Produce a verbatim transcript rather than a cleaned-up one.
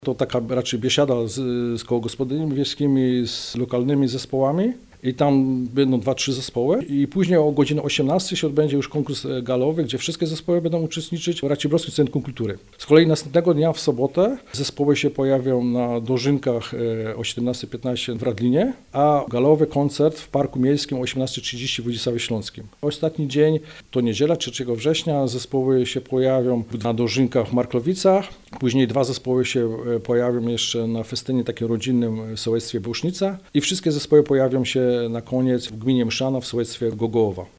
To taka raczej biesiada z, z koło gospodymi wiejskimi, z lokalnymi zespołami. I tam będą dwa, trzy zespoły i później o godzinie osiemnastej się odbędzie już konkurs galowy, gdzie wszystkie zespoły będą uczestniczyć w Raciborskim Centrum Kultury. Z kolei następnego dnia w sobotę zespoły się pojawią na dożynkach o siedemnasta piętnaście w Radlinie, a galowy koncert w Parku Miejskim o osiemnasta trzydzieści w Wodzisławie Śląskim. Ostatni dzień to niedziela, trzeciego września, zespoły się pojawią na dożynkach w Marklowicach, później dwa zespoły się pojawią jeszcze na festynie takim rodzinnym w sołectwie Bołsznica i wszystkie zespoły pojawią się na koniec w gminie Mszana w sołectwie Gogołowa.